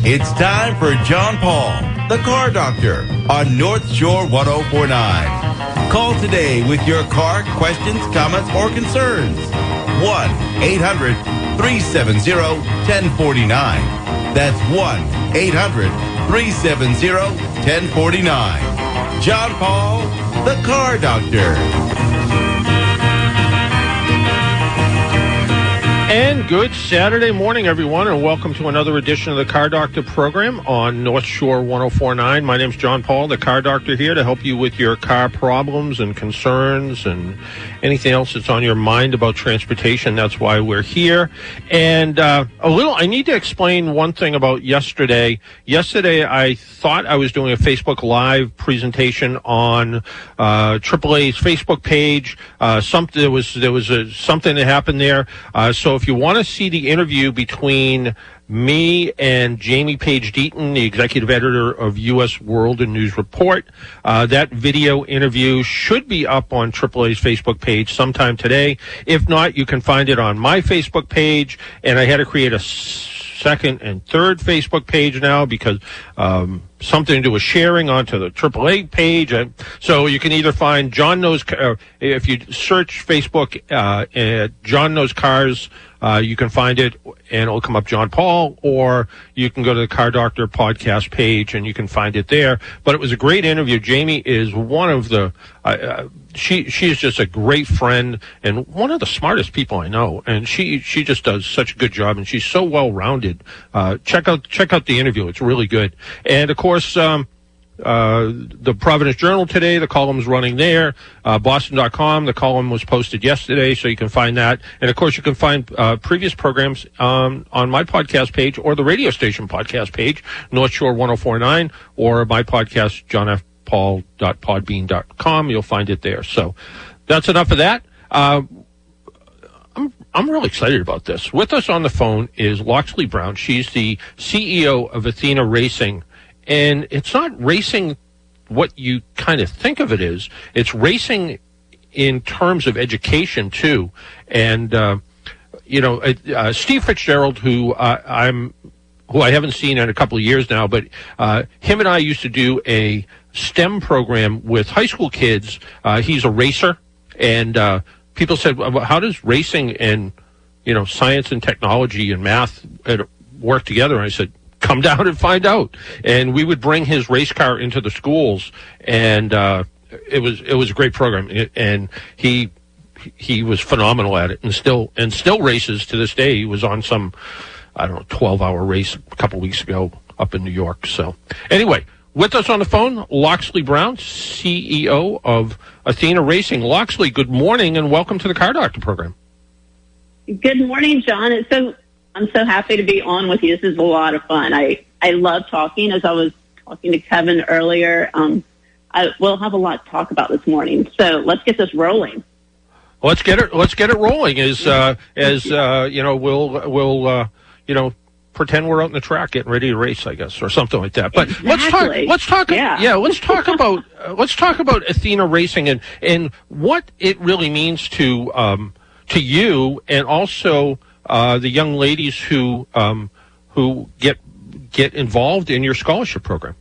It's time for John Paul, the Car Doctor, on North Shore 1049. Call today with your car questions, comments, or concerns. 1-800-370-1049. That's 1-800-370-1049. John Paul, the Car Doctor. And good Saturday morning, everyone, and welcome to another edition of the Car Doctor program on North Shore 1049. My name's John Paul, the Car Doctor, here to help you with your car problems and concerns and anything else that's on your mind about transportation. That's why we're here. And I need to explain one thing about yesterday. Yesterday, I thought I was doing a Facebook Live presentation on AAA's Facebook page. There was something that happened there. So if you want to see the interview between me and Jamie Page Deaton, the executive editor of U.S. World and News Report, that video interview should be up on AAA's Facebook page sometime today. If not, you can find it on my Facebook page, and I had to create a second and third Facebook page now because something to do with sharing onto the AAA page. So you can either find John Knows, if you search Facebook John Knows Cars, you can find it and it'll come up John Paul, or you can go to the Car Doctor podcast page and you can find it there. But it was a great interview. Jamie is one of the, she is just a great friend and one of the smartest people I know. And she just does such a good job and she's so well rounded. Check out the interview. It's really good. And of course, the Providence Journal today, the column's running there. Boston.com, the column was posted yesterday, so you can find that. And, of course, you can find previous programs on my podcast page or the radio station podcast page, North Shore 1049, or my podcast, johnfpaul.podbean.com. You'll find it there. So that's enough of that. I'm really excited about this. With us on the phone is Loxley Brown. She's the CEO of Athena Racing. And it's not racing what you kind of think of it is. It's racing in terms of education, too. And, Steve Fitzgerald, who I haven't seen in a couple of years now, but him and I used to do a STEM program with high school kids. He's a racer. And people said, well, how does racing and, science and technology and math work together? And I said, come down and find out. And we would bring his race car into the schools, and it was a great program. And he was phenomenal at it, and still races to this day. He was on some 12-hour race a couple weeks ago up in New York. So anyway, with us on the phone, Loxley Brown, CEO of Athena Racing. Loxley, good morning, and welcome to the Car Doctor program. Good morning, John. I'm so happy to be on with you. This is a lot of fun. I love talking. As I was talking to Kevin earlier, we'll have a lot to talk about this morning. So let's get this rolling. Let's get it rolling. We'll pretend we're out in the track getting ready to race, I guess, or something like that. But exactly. let's talk about Athena Racing and what it really means to you, and also the young ladies who get involved in your scholarship program.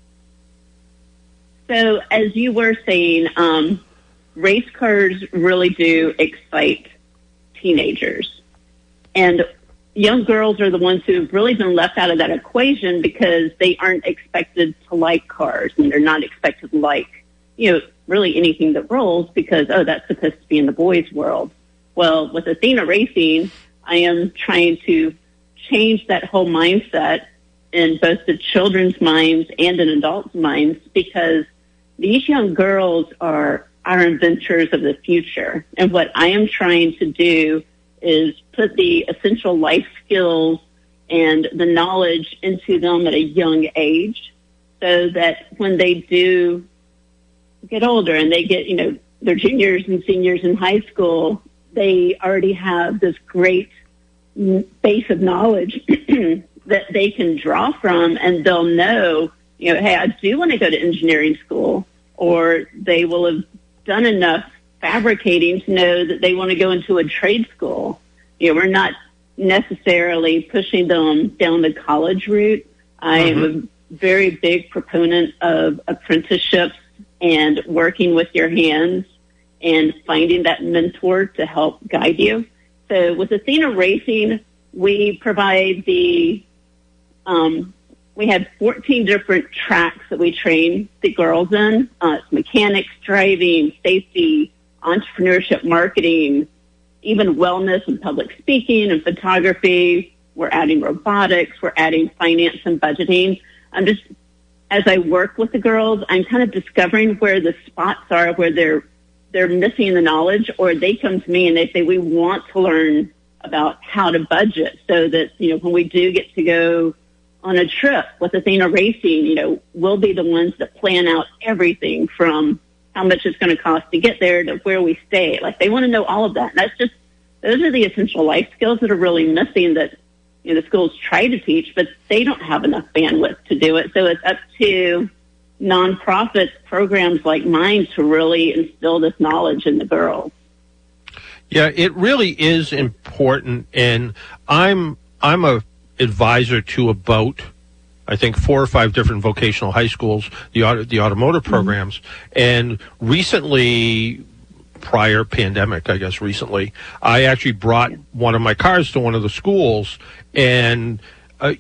So, as you were saying, race cars really do excite teenagers, and young girls are the ones who've really been left out of that equation because they aren't expected to like cars, and they're not expected to like, really anything that rolls because, that's supposed to be in the boys' world. Well, with Athena Racing, I am trying to change that whole mindset in both the children's minds and in adults' minds, because these young girls are our inventors of the future. And what I am trying to do is put the essential life skills and the knowledge into them at a young age so that when they do get older and they get, their juniors and seniors in high school, they already have this great base of knowledge that they can draw from, and they'll know, hey, I do want to go to engineering school, or they will have done enough fabricating to know that they want to go into a trade school. We're not necessarily pushing them down the college route. I am a very big proponent of apprenticeships and working with your hands and finding that mentor to help guide you. So with Athena Racing, we provide we have 14 different tracks that we train the girls in. It's mechanics, driving, safety, entrepreneurship, marketing, even wellness and public speaking and photography. We're adding robotics. We're adding finance and budgeting. As I work with the girls, I'm kind of discovering where the spots are where they're missing the knowledge, or they come to me and they say, we want to learn about how to budget so that, when we do get to go on a trip with Athena Racing, we'll be the ones that plan out everything from how much it's going to cost to get there to where we stay. Like, they want to know all of that. And those are the essential life skills that are really missing that, the schools try to teach, but they don't have enough bandwidth to do it. So it's up to nonprofit programs like mine to really instill this knowledge in the girls. Yeah, it really is important, and I'm a advisor to about, I think, 4 or 5 different vocational high schools, the automotive programs, and recently, prior pandemic, I guess recently, I actually brought one of my cars to one of the schools, and I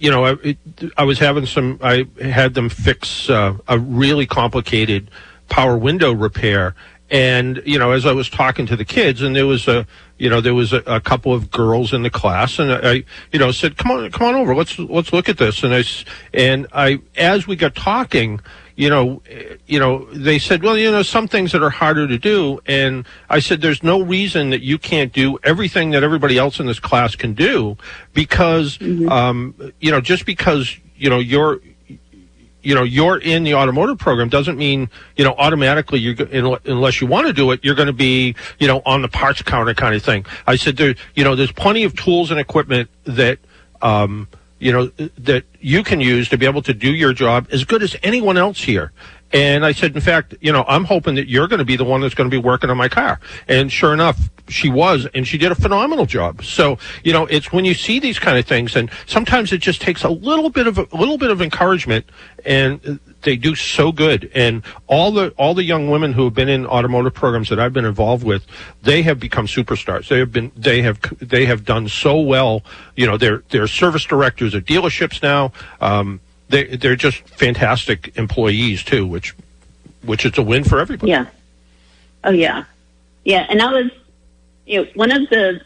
had them fix a really complicated power window repair. And, as I was talking to the kids, and there was a couple of girls in the class, and I said, come on over, let's look at this. And I, as we got talking, they said, well, some things that are harder to do. And I said, there's no reason that you can't do everything that everybody else in this class can do, because, just because, you're in the automotive program doesn't mean, automatically unless you want to do it, you're going to be, on the parts counter kind of thing. I said, there's plenty of tools and equipment that, that you can use to be able to do your job as good as anyone else here. And I said, in fact, I'm hoping that you're going to be the one that's going to be working on my car. And sure enough, she was, and she did a phenomenal job. So, it's when you see these kind of things, and sometimes it just takes a little bit of encouragement, and they do so good. And all the young women who have been in automotive programs that I've been involved with, they have become superstars. They have done so well. They're service directors at dealerships now. They're just fantastic employees too, which is a win for everybody. Yeah. Oh yeah. Yeah. And I was, one of the,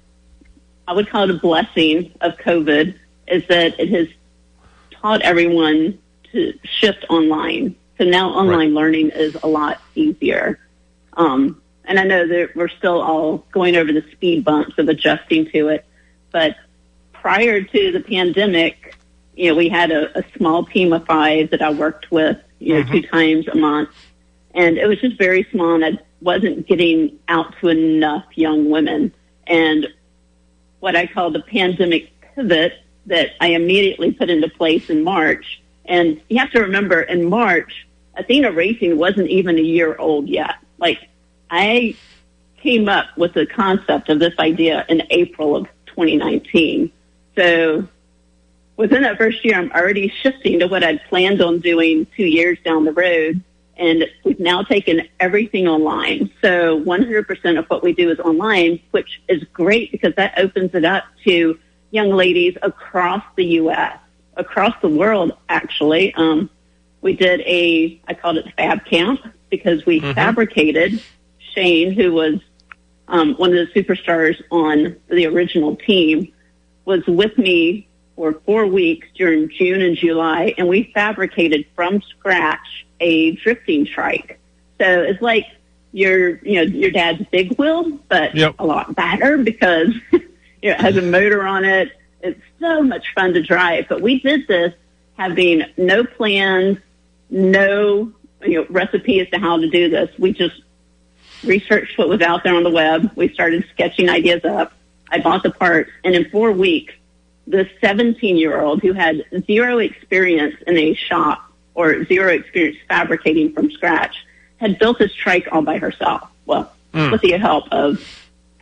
I would call it a blessing of COVID is that it has taught everyone to shift online. So now online learning is a lot easier. And I know that we're still all going over the speed bumps of adjusting to it, but prior to the pandemic, we had a small team of 5 that I worked with, 2 times a month. And it was just very small, and I wasn't getting out to enough young women. And what I call the pandemic pivot that I immediately put into place in March. And you have to remember, in March, Athena Racing wasn't even a year old yet. Like, I came up with the concept of this idea in April of 2019. So within that first year, I'm already shifting to what I'd planned on doing 2 years down the road. And we've now taken everything online. So 100% of what we do is online, which is great because that opens it up to young ladies across the U.S., across the world, actually. We did I called it Fab Camp, because we fabricated Shane, who was one of the superstars on the original team, was with me for 4 weeks during June and July, and we fabricated from scratch a drifting trike. So it's like your dad's big wheel, but a lot better because it has a motor on it. It's so much fun to drive. But we did this having no plans, no recipe as to how to do this. We just researched what was out there on the web. We started sketching ideas up. I bought the parts, and in 4 weeks, the 17-year-old who had zero experience in a shop or zero experience fabricating from scratch had built this trike all by herself. Well, with the help of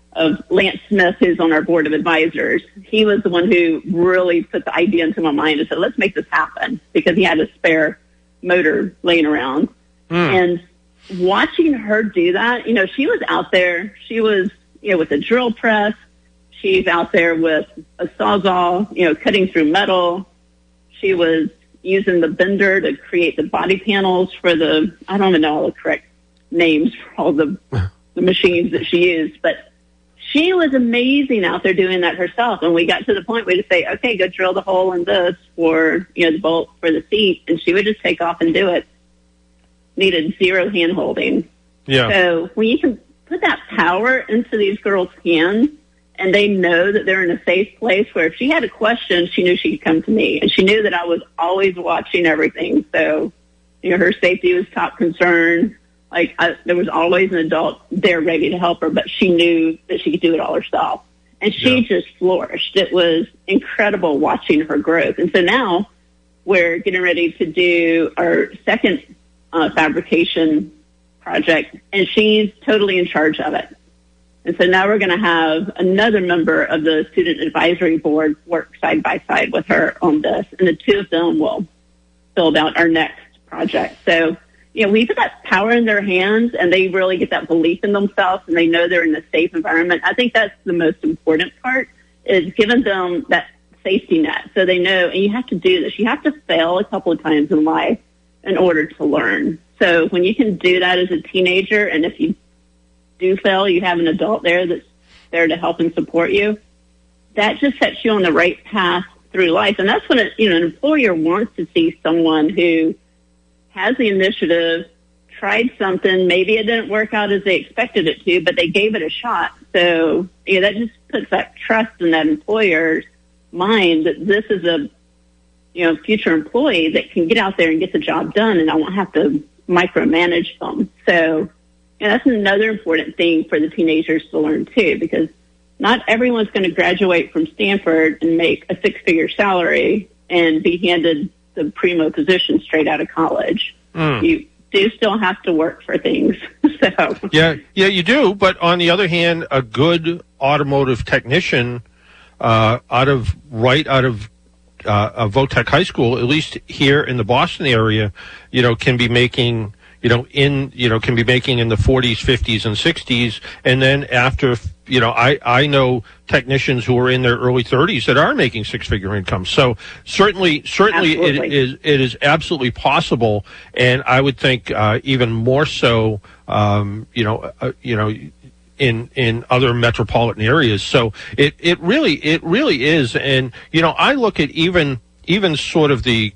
of Lance Smith, who's on our board of advisors. He was the one who really put the idea into my mind and said, let's make this happen, because he had a spare motor laying around. And watching her do that, she was out there. She was, with a drill press. She's out there with a Sawzall, cutting through metal. She was using the bender to create the body panels for I don't even know all the correct names for all the machines that she used, but she was amazing out there doing that herself. And we got to the point where we'd say, okay, go drill the hole in this for, the bolt for the seat. And she would just take off and do it. Needed zero hand holding. Yeah. So when you can put that power into these girls' hands, and they know that they're in a safe place where if she had a question, she knew she could come to me. And she knew that I was always watching everything. So, her safety was top concern. There was always an adult there ready to help her, but she knew that she could do it all herself. And she just flourished. It was incredible watching her growth. And so now we're getting ready to do our second fabrication project, and she's totally in charge of it. And so now we're going to have another member of the student advisory board work side by side with her on this, and the two of them will build out our next project. So, we put that power in their hands, and they really get that belief in themselves, and they know they're in a safe environment. I think that's the most important part, is giving them that safety net so they know, and you have to do this. You have to fail a couple of times in life in order to learn. So when you can do that as a teenager, and if you do fail, you have an adult there that's there to help and support you, that just sets you on the right path through life. And that's when an employer wants to see someone who has the initiative, tried something, maybe it didn't work out as they expected it to, but they gave it a shot. So that just puts that trust in that employer's mind that this is a future employee that can get out there and get the job done, and I won't have to micromanage them. So that's another important thing for the teenagers to learn too, because not everyone's going to graduate from Stanford and make a six-figure salary and be handed the primo position straight out of college. You do still have to work for things. So yeah, you do. But on the other hand, a good automotive technician out of Votech High School, at least here in the Boston area, can be making can be making in the 40s, 50s, and 60s, and then after, I know technicians who are in their early 30s that are making six-figure incomes. So certainly, it is absolutely possible, and I would think even more so, in other metropolitan areas. So it really is, and I look at even sort of the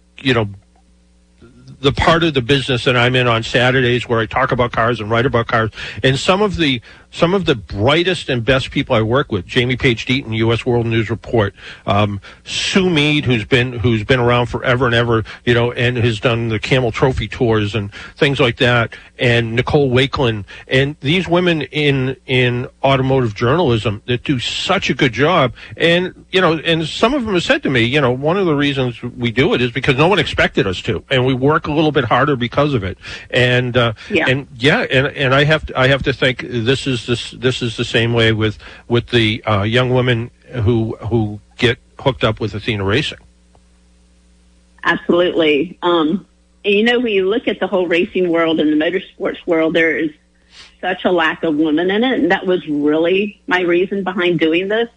part of the business that I'm in on Saturdays where I talk about cars and write about cars, and some of the brightest and best people I work with, Jamie Page Deaton, U.S. World News Report, Sue Mead, who's been around forever and ever, and has done the Camel Trophy tours and things like that, and Nicole Wakelin, and these women in automotive journalism that do such a good job, and some of them have said to me, one of the reasons we do it is because no one expected us to, and we work a little bit harder because of it, and I have to think this is the same way with the young women who get hooked up with Athena Racing. Absolutely. And when you look at the whole racing world and the motorsports world, there is such a lack of women in it, and that was really my reason behind doing this.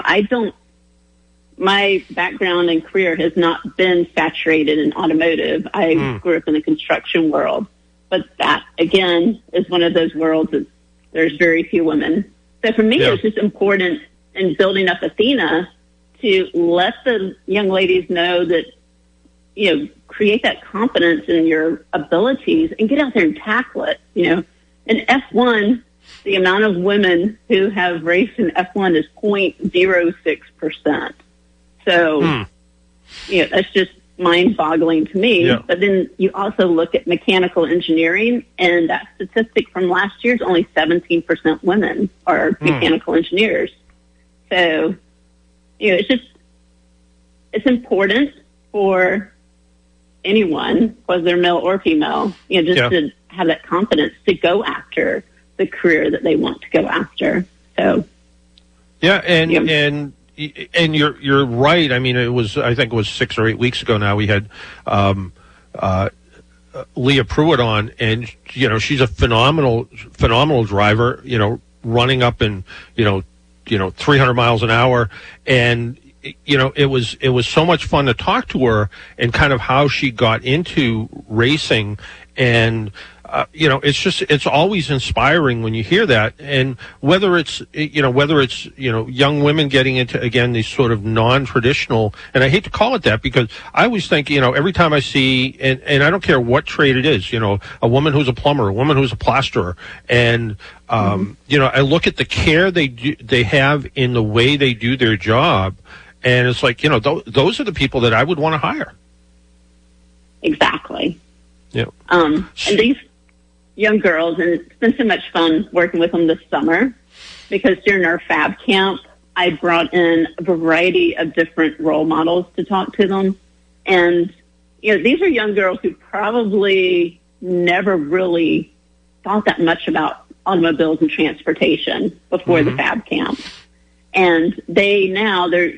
My background and career has not been saturated in automotive. I grew up in the construction world, but that again is one of those worlds that there's very few women. So for me, it's just important in building up Athena to let the young ladies know that, create that confidence in your abilities and get out there and tackle it. In F1, the amount of women who have raced in F1 is 0.06%. So, that's just mind-boggling to me. Yeah. But then you also look at mechanical engineering, and that statistic from last year is only 17% women are mechanical engineers. So, it's important for anyone, whether they're male or female, to have that confidence to go after the career that they want to go after. So, yeah, and you're right. I mean, I think it was 6 or 8 weeks ago now. We had Leah Pruitt on, and she's a phenomenal driver. Running up in 300 miles an hour, and it was so much fun to talk to her and kind of how she got into racing. And it's always inspiring when you hear that. And whether it's young women getting into, again, these sort of non-traditional, and I hate to call it that because I always think, every time I see, and I don't care what trade it is, a woman who's a plumber, a woman who's a plasterer, and, I look at the care they have in the way they do their job, and it's like, those are the people that I would want to hire. Exactly. Yeah. And these young girls, and it's been so much fun working with them this summer because during our Fab Camp, I brought in a variety of different role models to talk to them. And, these are young girls who probably never really thought that much about automobiles and transportation before the Fab Camp. And they're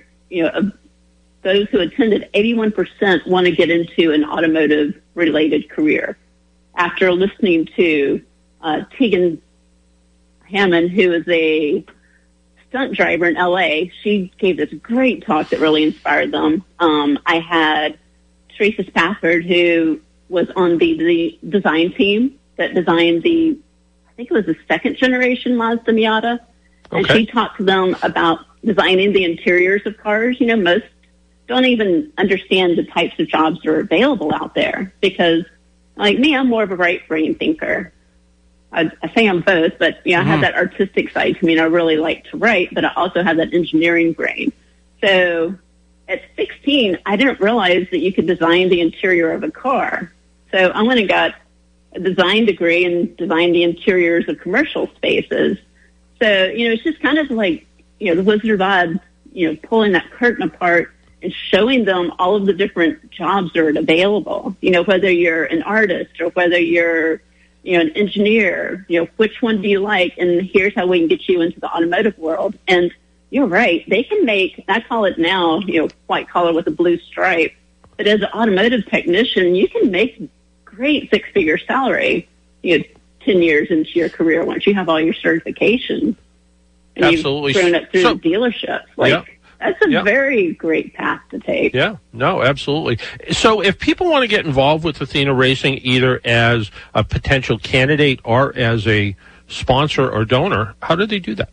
those who attended, 81% want to get into an automotive-related career. After listening to Tegan Hammond, who is a stunt driver in L.A., she gave this great talk that really inspired them. I had Teresa Spafford, who was on the design team that designed I think it was the second-generation Mazda Miata. Okay. And she talked to them about designing the interiors of cars. Most don't even understand the types of jobs that are available out there because, like me, I'm more of a right brain thinker. I say I'm both, but I have that artistic side to me, and I really like to write, but I also have that engineering brain. So at 16, I didn't realize that you could design the interior of a car. So I went and got a design degree and designed the interiors of commercial spaces. So, it's just kind of like, the Wizard of Oz, pulling that curtain apart and showing them all of the different jobs that are available, whether you're an artist or whether you're, an engineer, which one do you like? And here's how we can get you into the automotive world. And you're right. They can make, I call it now, white collar with a blue stripe. But as an automotive technician, you can make great six-figure salary, 10 years into your career once you have all your certifications. And Absolutely. You've grown up through the dealerships. That's a very great path to take. Yeah, no, absolutely. So if people want to get involved with Athena Racing, either as a potential candidate or as a sponsor or donor, how do they do that?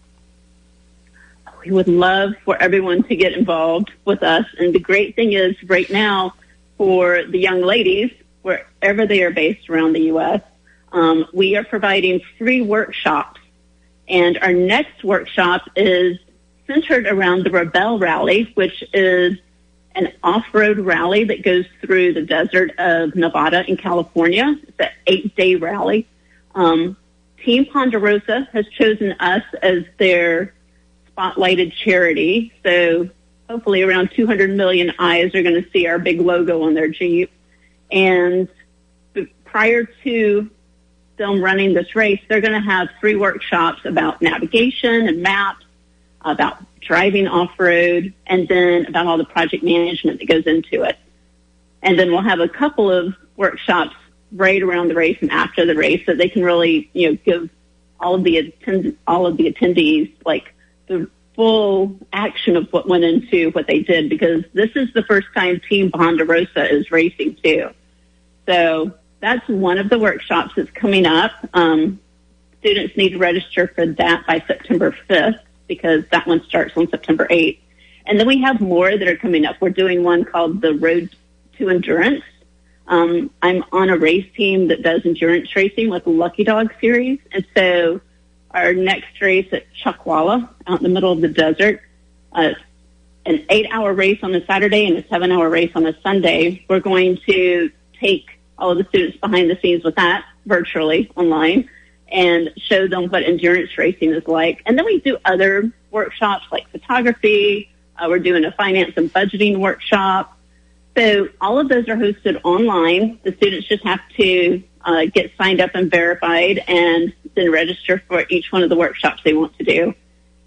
We would love for everyone to get involved with us. And the great thing is right now for the young ladies, wherever they are based around the U.S., we are providing free workshops. And our next workshop is centered around the Rebelle Rally, which is an off-road rally that goes through the desert of Nevada and California. It's an 8-day rally. Team Ponderosa has chosen us as their spotlighted charity. So hopefully around 200 million eyes are going to see our big logo on their Jeep. And prior to them running this race, they're going to have free workshops about navigation and maps, about driving off-road, and then about all the project management that goes into it. And then we'll have a couple of workshops right around the race and after the race so they can really, give all of the attendees like the full action of what went into what they did, because this is the first time Team Ponderosa is racing too. So that's one of the workshops that's coming up. Students need to register for that by September 5th. Because that one starts on September 8th. And then we have more that are coming up. We're doing one called the Road to Endurance. I'm on a race team that does endurance racing with the Lucky Dog series. And so our next race at Chuckwalla, out in the middle of the desert, an 8-hour race on a Saturday and a 7-hour race on a Sunday. We're going to take all of the students behind the scenes with that virtually online and show them what endurance racing is like. And then we do other workshops like photography. We're doing a finance and budgeting workshop. So all of those are hosted online. The students just have to get signed up and verified and then register for each one of the workshops they want to do.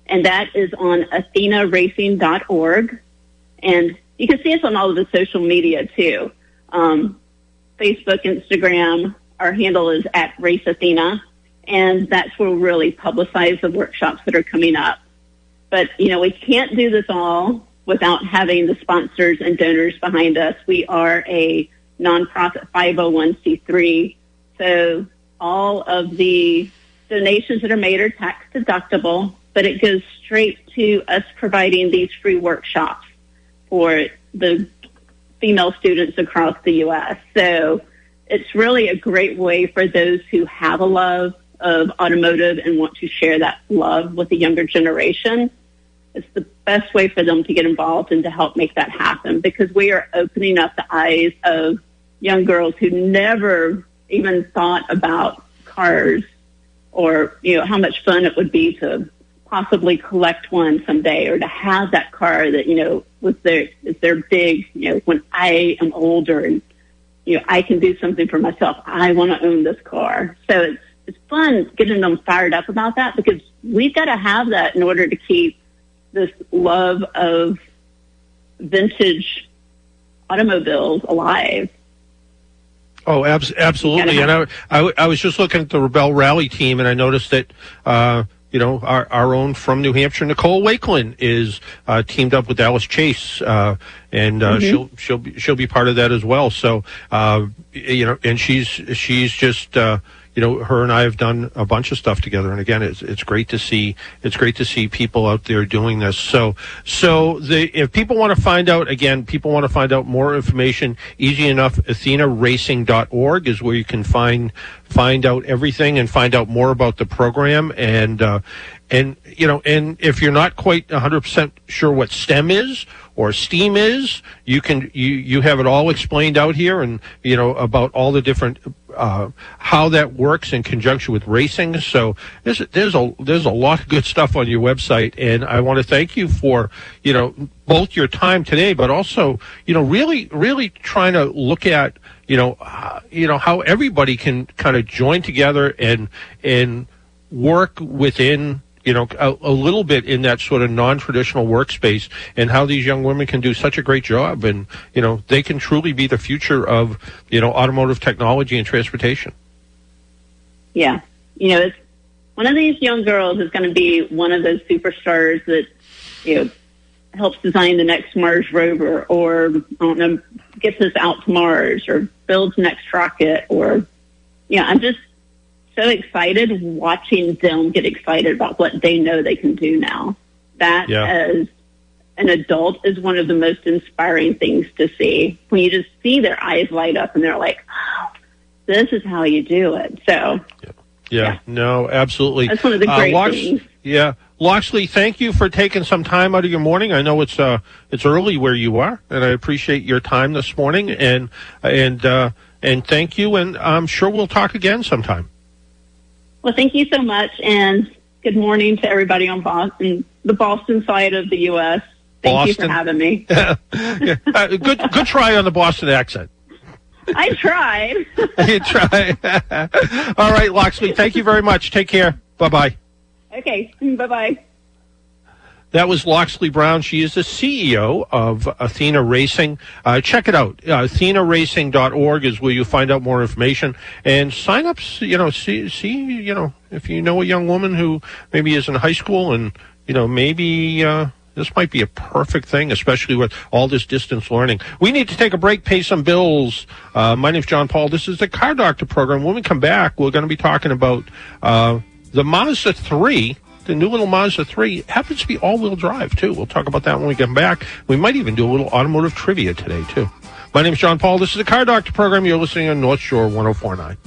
and that is on athenaracing.org. And you can see us on all of the social media, too. Facebook, Instagram, our handle is at Race Athena, and that's where we'll really publicize the workshops that are coming up. But, we can't do this all without having the sponsors and donors behind us. We are a nonprofit 501c3, so all of the donations that are made are tax deductible, but it goes straight to us providing these free workshops for the female students across the U.S. So it's really a great way for those who have a love of automotive and want to share that love with the younger generation. It's the best way for them to get involved and to help make that happen, because we are opening up the eyes of young girls who never even thought about cars or, how much fun it would be to possibly collect one someday, or to have that car that, is their big, when I am older and, I can do something for myself. I want to own this car. So it's fun getting them fired up about that, because we've got to have that in order to keep this love of vintage automobiles alive. Oh, absolutely. And I was just looking at the Rebel Rally team, and I noticed that, our own from New Hampshire, Nicole Wakeland, is teamed up with Alice Chase, and she'll be part of that as well. So, and she's just, her and I have done a bunch of stuff together. And again, it's great to see people out there doing this. So if people want to find out more information, easy enough, athenaracing.org is where you can find out everything and find out more about the program. And if you're not quite 100% sure what STEM is or STEAM is, you have it all explained out here, and about all the different how that works in conjunction with racing. So there's a lot of good stuff on your website, and I want to thank you for both your time today, but also really trying to look at how everybody can kind of join together and work within a little bit in that sort of non-traditional workspace, and how these young women can do such a great job, and they can truly be the future of automotive technology and transportation. Yeah, it's one of these young girls is going to be one of those superstars that helps design the next Mars rover, or gets us out to Mars, or builds the next rocket, or I'm just so excited watching them get excited about what they know they can do now. That, as an adult, is one of the most inspiring things to see, when you just see their eyes light up and they're like, oh, this is how you do it. So, no, absolutely. That's one of the great things. Yeah. Loxley, thank you for taking some time out of your morning. I know it's early where you are, and I appreciate your time this morning, and thank you, and I'm sure we'll talk again sometime. Well, thank you so much, and good morning to everybody on Boston, the Boston side of the U.S. Thank you for having me. Good try on the Boston accent. I tried. You tried. All right, Loxley, thank you very much. Take care. Bye-bye. Okay, bye-bye. That was Loxley Brown. She is the CEO of Athena Racing. Check it out. athenaracing.org is where you find out more information. And sign up, see, if you know a young woman who maybe is in high school and, maybe this might be a perfect thing, especially with all this distance learning. We need to take a break, pay some bills. My name's John Paul. This is the Car Doctor program. When we come back, we're going to be talking about the Mazda 3. The new little Mazda 3 happens to be all-wheel drive, too. We'll talk about that when we come back. We might even do a little automotive trivia today, too. My name is John Paul. This is the Car Doctor program. You're listening on North Shore 104.9.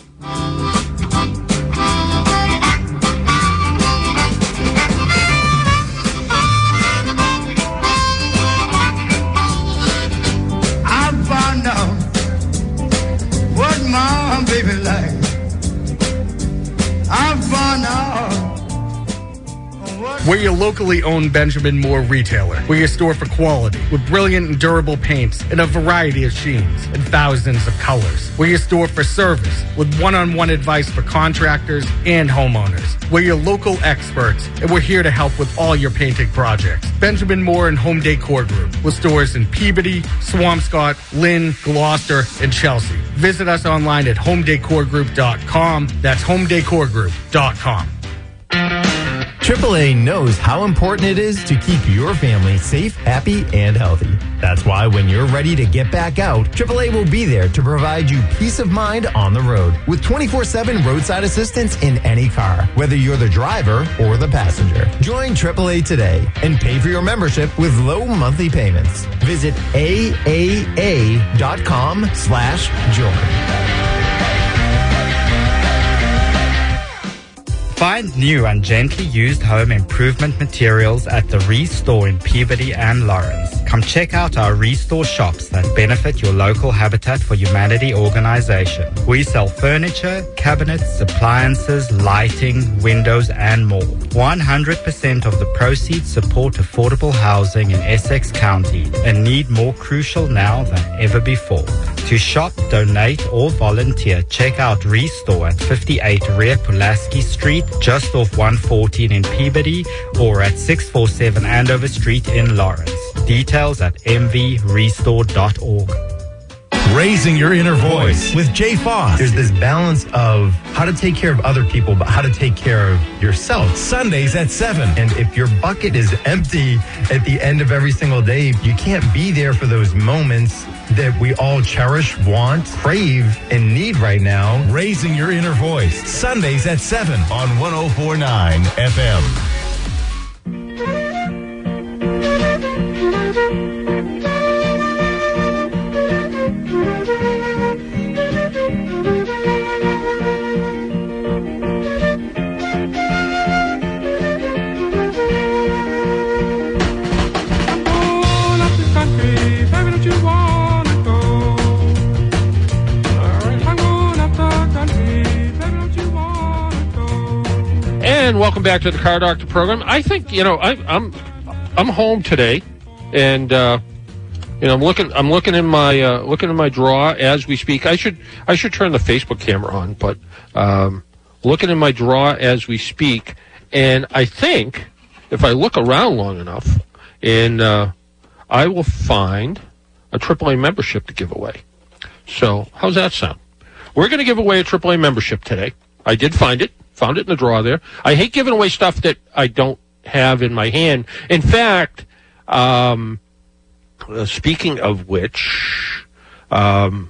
I found out what my baby likes. I found out what We're your locally owned Benjamin Moore retailer. We're your store for quality, with brilliant and durable paints in a variety of sheens and thousands of colors. We're your store for service, with one-on-one advice for contractors and homeowners. We're your local experts, and we're here to help with all your painting projects. Benjamin Moore and Home Decor Group, with stores in Peabody, Swampscott, Lynn, Gloucester, and Chelsea. Visit us online at homedecorgroup.com. That's homedecorgroup.com. AAA knows how important it is to keep your family safe, happy, and healthy. That's why when you're ready to get back out, AAA will be there to provide you peace of mind on the road with 24/7 roadside assistance in any car, whether you're the driver or the passenger. Join AAA today and pay for your membership with low monthly payments. Visit aaa.com/join. Find new and gently used home improvement materials at the Restore in Peabody and Lawrence. Come check out our Restore shops that benefit your local Habitat for Humanity organization. We sell furniture, cabinets, appliances, lighting, windows, and more. 100% of the proceeds support affordable housing in Essex County, a need more crucial now than ever before. To shop, donate, or volunteer, check out Restore at 58 Rear Pulaski Street, just off 114 in Peabody, or at 647 Andover Street in Lawrence. Details at mvrestore.org. Raising your inner voice with Jay Foss. There's this balance of how to take care of other people, but how to take care of yourself. Sundays at 7. And if your bucket is empty at the end of every single day, you can't be there for those moments that we all cherish, want, crave, and need right now. Raising your inner voice. Sundays at 7 on 104.9 FM. And welcome back to the Car Doctor program. I think I'm home today, and I'm looking in my drawer as we speak. I should turn the Facebook camera on, but looking in my drawer as we speak, and I think if I look around long enough, and I will find a AAA membership to give away. So how's that sound? We're going to give away a AAA membership today. I did find it. Found it in the drawer there. I hate giving away stuff that I don't have in my hand. In fact, speaking of which, the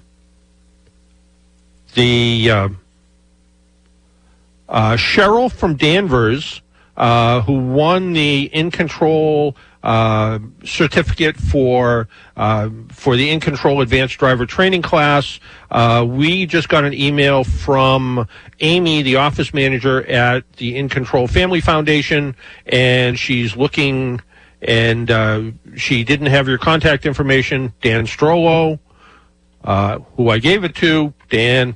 Cheryl from Danvers, who won the In Control certificate for the In Control Advanced Driver Training class. We just got an email from Amy, the office manager at the In Control Family Foundation, and she's looking, and she didn't have your contact information. Dan Strollo, who I gave it to, Dan.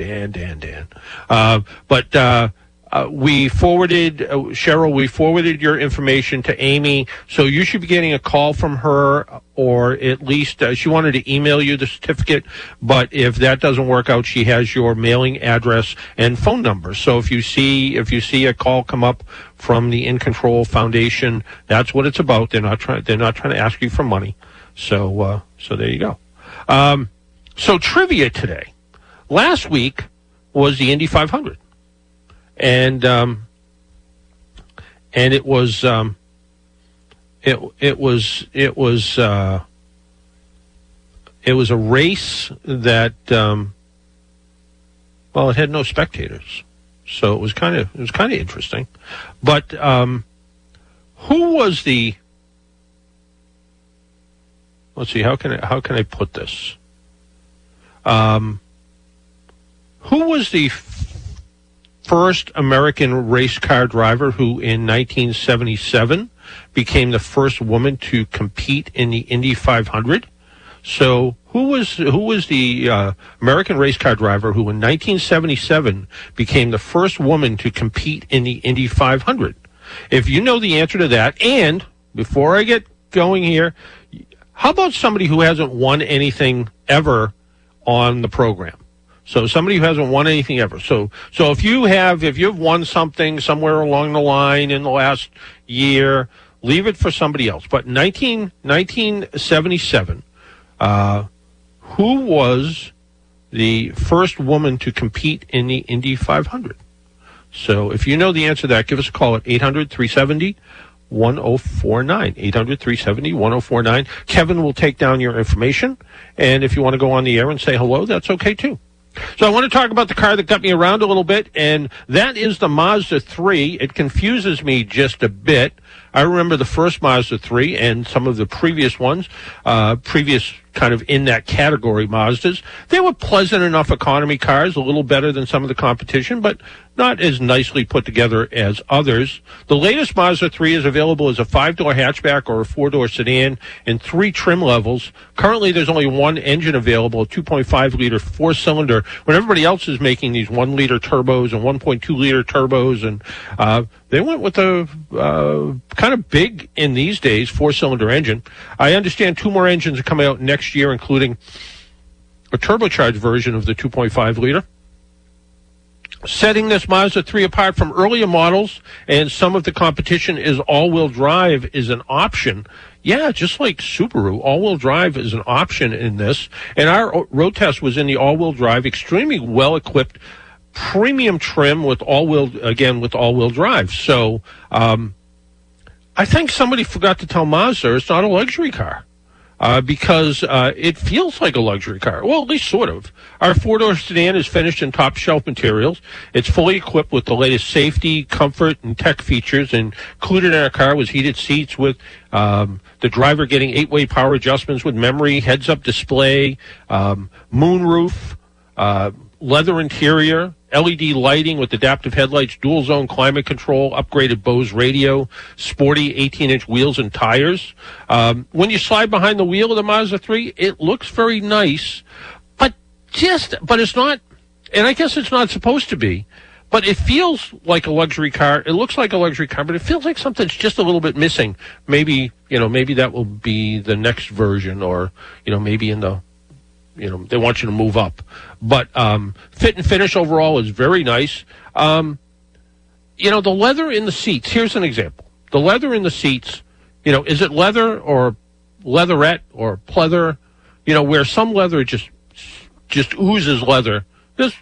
We forwarded, Cheryl, we forwarded your information to Amy, so you should be getting a call from her, or at least she wanted to email you the certificate, but if that doesn't work out, she has your mailing address and phone number. So if you see a call come up from the In Control Foundation, that's what it's about. They're not trying to ask you for money. So there you go. So trivia today. Last week was the Indy 500. And it was a race that it had no spectators, so it was kind of interesting. But who was the? Let's see, how can I put this? Who was the first American race car driver who in 1977 became the first woman to compete in the Indy 500? So who was the American race car driver who in 1977 became the first woman to compete in the Indy 500? If you know the answer to that, and before I get going here, how about somebody who hasn't won anything ever on the program? So somebody who hasn't won anything ever. So if you've won something somewhere along the line in the last year, leave it for somebody else. But 1977, who was the first woman to compete in the Indy 500? So if you know the answer to that, give us a call at 800-370-1049. 800-370-1049. Kevin will take down your information, and if you want to go on the air and say hello, that's okay too. So I want to talk about the car that got me around a little bit, and that is the Mazda 3. It confuses me just a bit. I remember the first Mazda 3 and some of the previous ones, previous kind of in that category Mazdas. They were pleasant enough economy cars, a little better than some of the competition, but not as nicely put together as others. The latest Mazda 3 is available as a 5-door hatchback or a 4-door sedan in 3 trim levels. Currently, there's only one engine available, a 2.5-liter 4-cylinder, when everybody else is making these 1-liter turbos and 1.2-liter turbos, and they went with a kind of big, in these days, 4-cylinder engine. I understand 2 more engines are coming out next year, including a turbocharged version of the 2.5-liter. Setting this Mazda 3 apart from earlier models and some of the competition is all-wheel drive is an option. Yeah, just like Subaru, all-wheel drive is an option in this. And our road test was in the all-wheel drive, extremely well-equipped, premium trim with all-wheel drive. So I think somebody forgot to tell Mazda it's not a luxury car. Because it feels like a luxury car. Well, at least sort of. Our 4-door sedan is finished in top-shelf materials. It's fully equipped with the latest safety, comfort, and tech features. And included in our car was heated seats with the driver getting 8-way power adjustments with memory, heads-up display, moonroof, leather interior, LED lighting with adaptive headlights, dual-zone climate control, upgraded Bose radio, sporty 18-inch wheels and tires. When you slide behind the wheel of the Mazda 3, it looks very nice, but it's not, and I guess it's not supposed to be, but it feels like a luxury car. It looks like a luxury car, but it feels like something's just a little bit missing. Maybe that will be the next version, or, maybe in the, they want you to move up. But fit and finish overall is very nice. The leather in the seats, here's an example. The leather in the seats, is it leather or leatherette or pleather? Where some leather just oozes leather. But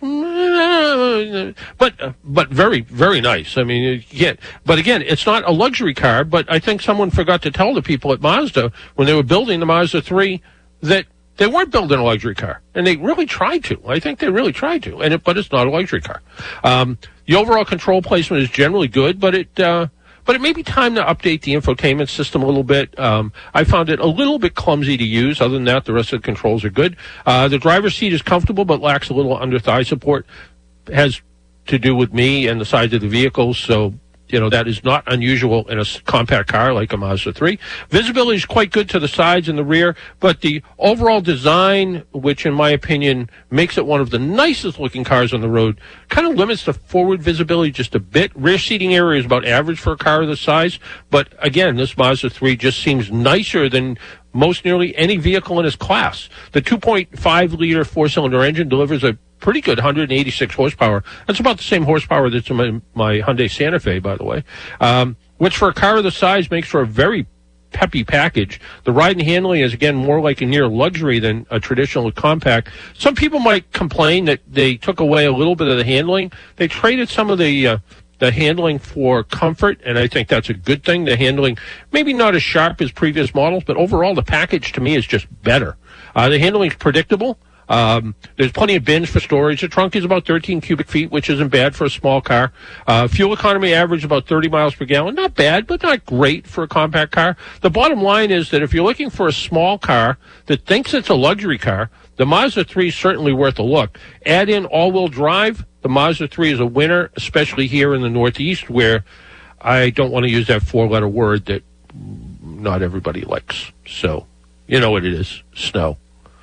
very, very nice. I mean, but again, it's not a luxury car, but I think someone forgot to tell the people at Mazda when they were building the Mazda 3 that they weren't building a luxury car, and they really tried to. I think they really tried to, but it's not a luxury car. The overall control placement is generally good, but it may be time to update the infotainment system a little bit. I found it a little bit clumsy to use. Other than that, the rest of the controls are good. The driver's seat is comfortable, but lacks a little under-thigh support. It has to do with me and the size of the vehicle, so that is not unusual in a compact car like a Mazda 3. Visibility is quite good to the sides and the rear, but the overall design, which in my opinion makes it one of the nicest looking cars on the road, kind of limits the forward visibility just a bit. Rear seating area is about average for a car of this size, but again, this Mazda 3 just seems nicer than most nearly any vehicle in its class. The 2.5-liter 4-cylinder engine delivers a pretty good 186 horsepower. That's about the same horsepower that's in my Hyundai Santa Fe, by the way, which for a car of the size makes for a very peppy package. The ride and handling is, again, more like a near luxury than a traditional compact. Some people might complain that they took away a little bit of the handling. They traded some of the handling for comfort, and I think that's a good thing. The handling, maybe not as sharp as previous models, but overall the package to me is just better. The handling is predictable. There's plenty of bins for storage. The trunk is about 13 cubic feet, which isn't bad for a small car. Fuel economy average about 30 miles per gallon. Not bad, but not great for a compact car. The bottom line is that if you're looking for a small car that thinks it's a luxury car, the Mazda 3 is certainly worth a look. Add in all-wheel drive, the Mazda 3 is a winner, especially here in the Northeast, where I don't want to use that 4-letter word that not everybody likes. So, you know what it is, snow.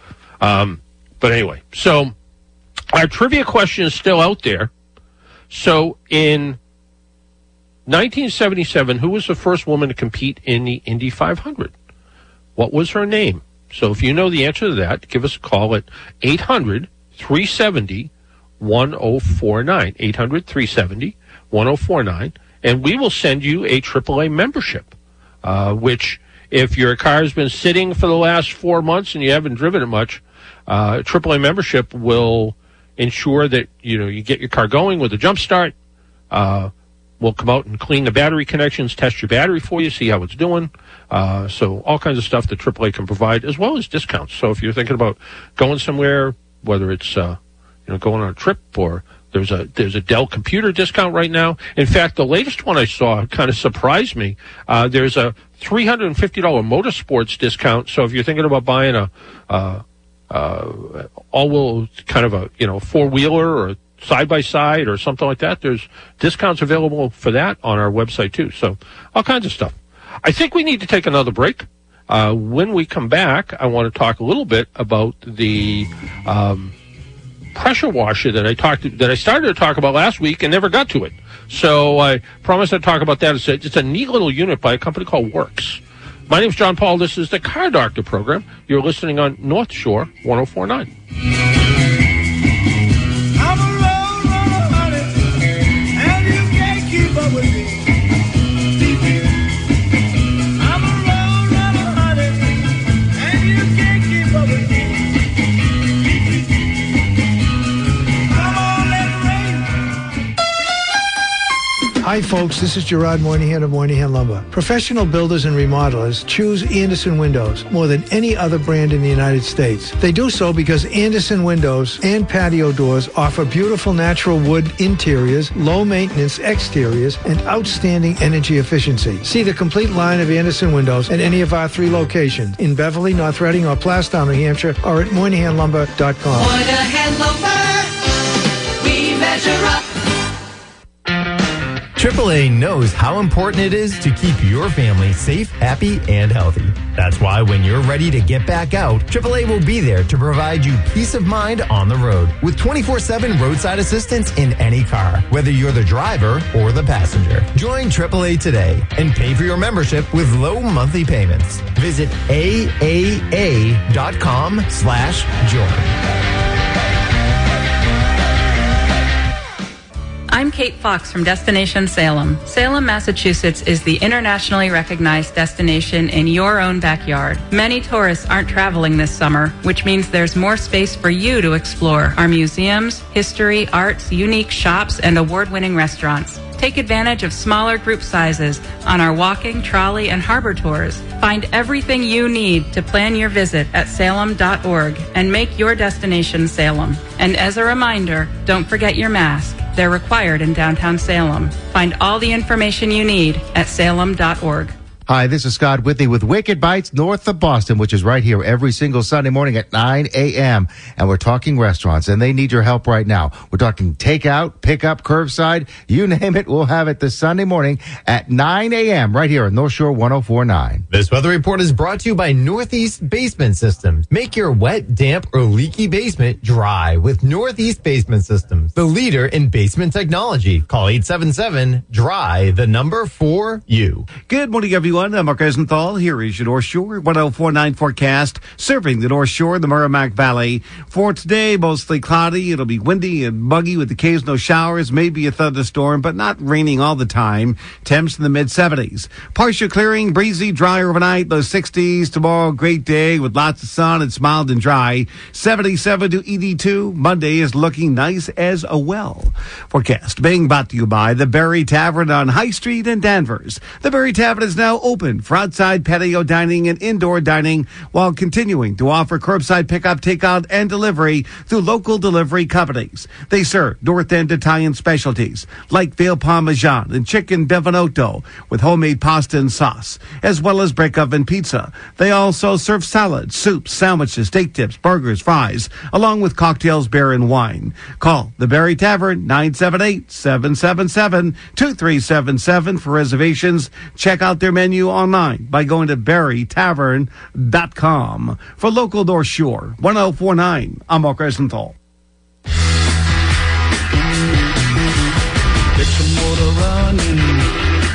But anyway, so our trivia question is still out there. So in 1977, who was the first woman to compete in the Indy 500? What was her name? So if you know the answer to that, give us a call at 800-370-1049, 800-370-1049, and we will send you a AAA membership, which if your car has been sitting for the last 4 months and you haven't driven it much, AAA membership will ensure that you get your car going with a jump start. We'll come out and clean the battery connections, test your battery for you, see how it's doing. So all kinds of stuff that AAA can provide, as well as discounts. So if you're thinking about going somewhere, whether it's going on a trip, or there's a Dell computer discount right now. In fact, the latest one I saw kind of surprised me. There's a $350 motorsports discount. So if you're thinking about buying a all-wheel kind of a four-wheeler or side-by-side or something like that, there's discounts available for that on our website too. So all kinds of stuff. I think we need to take another break. When we come back, I want to talk a little bit about the pressure washer that I started to talk about last week and never got to it. So I promised I'd talk about that. It's a neat little unit by a company called Works. My name's John Paul. This is the Car Doctor program. You're listening on North Shore 104.9. Hi folks, this is Gerard Moynihan of Moynihan Lumber. Professional builders and remodelers choose Andersen Windows more than any other brand in the United States. They do so because Andersen Windows and patio doors offer beautiful natural wood interiors, low maintenance exteriors, and outstanding energy efficiency. See the complete line of Andersen Windows at any of our 3 locations in Beverly, North Reading, or Plastown, New Hampshire, or at MoynihanLumber.com. Moynihan Lumber, we measure up. AAA knows how important it is to keep your family safe, happy, and healthy. That's why when you're ready to get back out, AAA will be there to provide you peace of mind on the road with 24/7 roadside assistance in any car, whether you're the driver or the passenger. Join AAA today and pay for your membership with low monthly payments. Visit aaa.com/join. I'm Kate Fox from Destination Salem. Salem, Massachusetts is the internationally recognized destination in your own backyard. Many tourists aren't traveling this summer, which means there's more space for you to explore our museums, history, arts, unique shops, and award-winning restaurants. Take advantage of smaller group sizes on our walking, trolley, and harbor tours. Find everything you need to plan your visit at salem.org and make your destination Salem. And as a reminder, don't forget your mask. They're required in downtown Salem. Find all the information you need at salem.org. Hi, this is Scott Whitney with Wicked Bites north of Boston, which is right here every single Sunday morning at 9 a.m. And we're talking restaurants, and they need your help right now. We're talking takeout, pickup, curbside, you name it. We'll have it this Sunday morning at 9 a.m. right here on North Shore 104.9. This weather report is brought to you by Northeast Basement Systems. Make your wet, damp, or leaky basement dry with Northeast Basement Systems, the leader in basement technology. Call 877-DRY, the number 4U. Good morning, everyone. I'm Mark Rosenthal. Here is your North Shore 104.9 forecast, serving the North Shore, the Merrimack Valley. For today, mostly cloudy. It'll be windy and muggy with occasional showers, maybe a thunderstorm, but not raining all the time. Temps in the mid-70s. Partial clearing, breezy, dry overnight, low 60s. Tomorrow, great day with lots of sun. It's mild and dry. 77 to 82. Monday is looking nice as well. Forecast being brought to you by the Berry Tavern on High Street in Danvers. The Berry Tavern is now open for outside patio dining and indoor dining while continuing to offer curbside pickup, takeout, and delivery through local delivery companies. They serve North End Italian specialties like veal parmesan and chicken bevenuto with homemade pasta and sauce, as well as brick oven pizza. They also serve salads, soups, sandwiches, steak tips, burgers, fries, along with cocktails, beer, and wine. Call the Berry Tavern, 978-777-2377 for reservations. Check out their menu online by going to berrytavern.com. For local North Shore 104.9, I'm Mark Rosenthal. Get your motor running,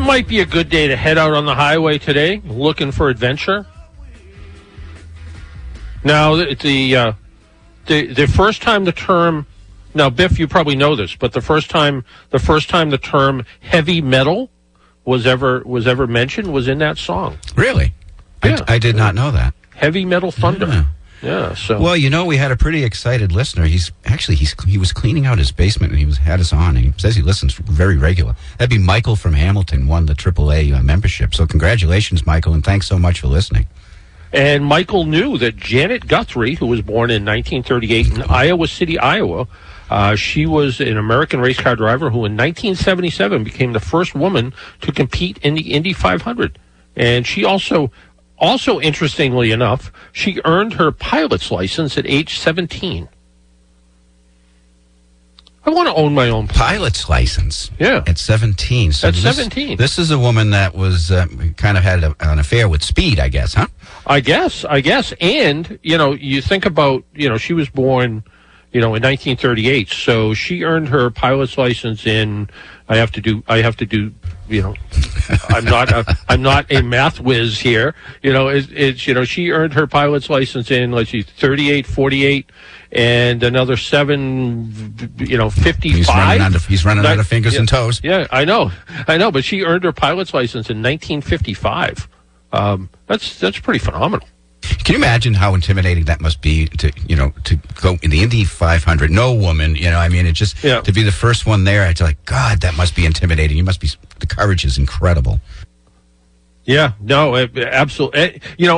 might be a good day to head out on the highway today, looking for adventure. Now, the first time the term, now Biff, you probably know this, but the first time the term heavy metal was ever mentioned was in that song. Really? Yeah. I did not know that. Heavy Metal Thunder. Yeah. So. Well, we had a pretty excited listener. He was cleaning out his basement and he had us on. And he says he listens very regular. That'd be Michael from Hamilton, won the AAA membership. So congratulations, Michael, and thanks so much for listening. And Michael knew that Janet Guthrie, who was born in 1938 in Iowa City, Iowa, she was an American race car driver who in 1977 became the first woman to compete in the Indy 500. And she also interestingly enough, she earned her pilot's license at age 17. I want to own my own pilot's license. Yeah. At 17. So at 17. This is a woman that was kind of had an affair with speed, I guess, huh? I guess. And, you think about, she was born, in 1938. So she earned her pilot's license in, I have to do, I'm not a math whiz here. She earned her pilot's license in, 38, 48, and another 55. He's running out of fingers and toes. Yeah, I know, but she earned her pilot's license in 1955. That's pretty phenomenal. Can you imagine how intimidating that must be to go in the Indy 500? No woman, to be the first one there. It's like, God, that must be intimidating. The courage is incredible. Yeah, no, absolutely.